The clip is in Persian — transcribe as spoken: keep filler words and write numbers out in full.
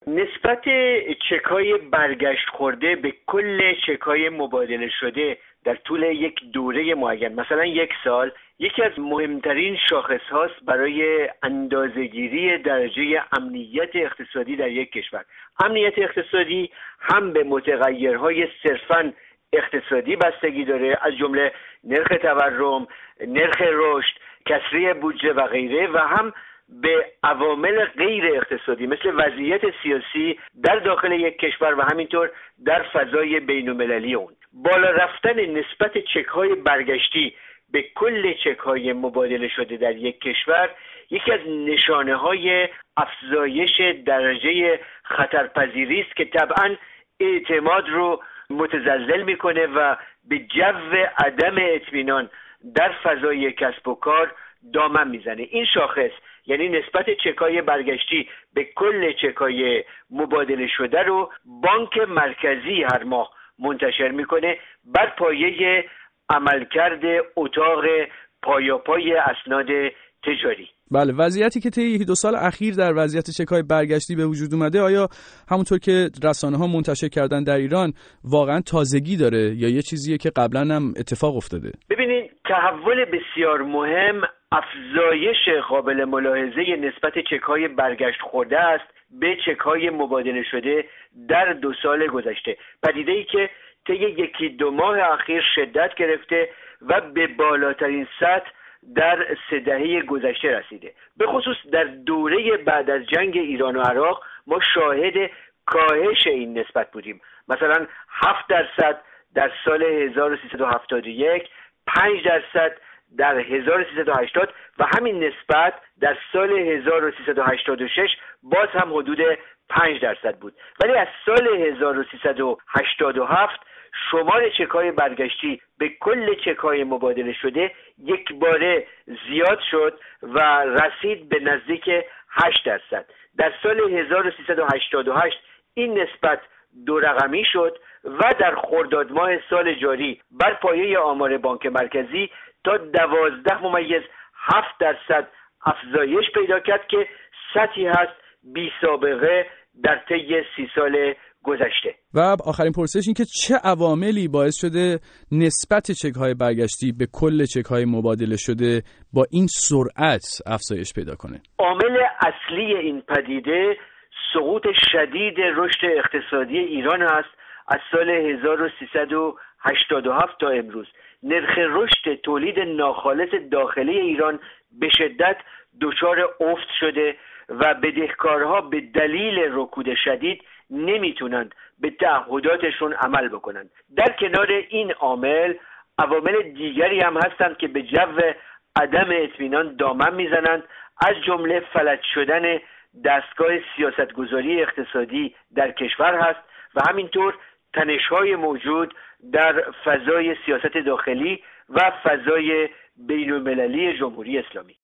نسبت چک‌های برگشت خورده به کل چک‌های مبادله شده در طول یک دوره معین، مثلا یک سال، یکی از مهمترین شاخص هاست برای اندازه‌گیری درجه امنیت اقتصادی در یک کشور. امنیت اقتصادی هم به متغیرهای صرفاً اقتصادی بستگی داره، از جمله نرخ تورم، نرخ رشد، کسری بودجه و غیره، و هم به عوامل غیر اقتصادی مثل وضعیت سیاسی در داخل یک کشور و همینطور در فضای بین‌المللی اون. بالا رفتن نسبت چک‌های برگشتی به کل چک‌های مبادله شده در یک کشور یکی از نشانه‌های افزایش درجه خطرپذیری است که طبعاً اعتماد رو متزلزل میکنه و به جو عدم اطمینان در فضای کسب و کار دامن میزنه. این شاخص، یعنی نسبت چک‌های برگشتی به کل چک‌های مبادله شده رو بانک مرکزی هر ماه منتشر میکنه بر پایه عملکرد اتاق پایاپای اسناد تجاری. بله، وضعیتی که طی یک دو سال اخیر در وضعیت چک‌های برگشتی به وجود اومده، آیا همونطور که رسانه‌ها منتشر کردن در ایران واقعا تازگی داره یا یه چیزیه که قبلا هم اتفاق افتاده؟ ببینید، تحول بسیار مهم افزایش قابل ملاحظه نسبت چک‌های برگشت خورده است به چک‌های مبادله شده در دو سال گذشته. پدیده‌ای که طی یکی دو ماه اخیر شدت گرفته و به بالاترین سطح در سه دهه گذشته رسیده. به خصوص در دوره بعد از جنگ ایران و عراق ما شاهد کاهش این نسبت بودیم. مثلا هفت درصد در سال هزار و سیصد و هفتاد و یک، پنج درصد در هزار و سیصد و هشتاد و همین نسبت در سال هزار و سیصد و هشتاد و شش باز هم حدود پنج درصد بود. ولی از سال هزار و سیصد و هشتاد و هفت شمار چک‌های برگشتی به کل چک‌های مبادله شده یک باره زیاد شد و رسید به نزدیک هشت درصد. در سال هزار و سیصد و هشتاد و هشت این نسبت دو رقمی شد و در خرداد ماه سال جاری بر پایه آمار بانک مرکزی تا دوازده ممیز هفت درصد افزایش پیدا کرد که سطحی هست بی سابقه در طی سی سال گذشته. و آخرین پرسش این که چه عواملی باعث شده نسبت چک‌های برگشتی به کل چک‌های مبادله شده با این سرعت افزایش پیدا کنه؟ عامل اصلی این پدیده سقوط شدید رشد اقتصادی ایران است. از سال هزار و سیصد و هشتاد و هفت تا امروز نرخ رشد تولید ناخالص داخلی ایران به شدت دچار افت شده و بدهکارها به دلیل رکود شدید نمیتونند به تعهداتشون عمل بکنند. در کنار این عامل عوامل دیگری هم هستند که به جو عدم اطمینان دامن میزنند، از جمله فلج شدن دستگاه سیاستگذاری اقتصادی در کشور هست و همینطور تنش‌های موجود در فضای سیاست داخلی و فضای بین‌المللی جمهوری اسلامی.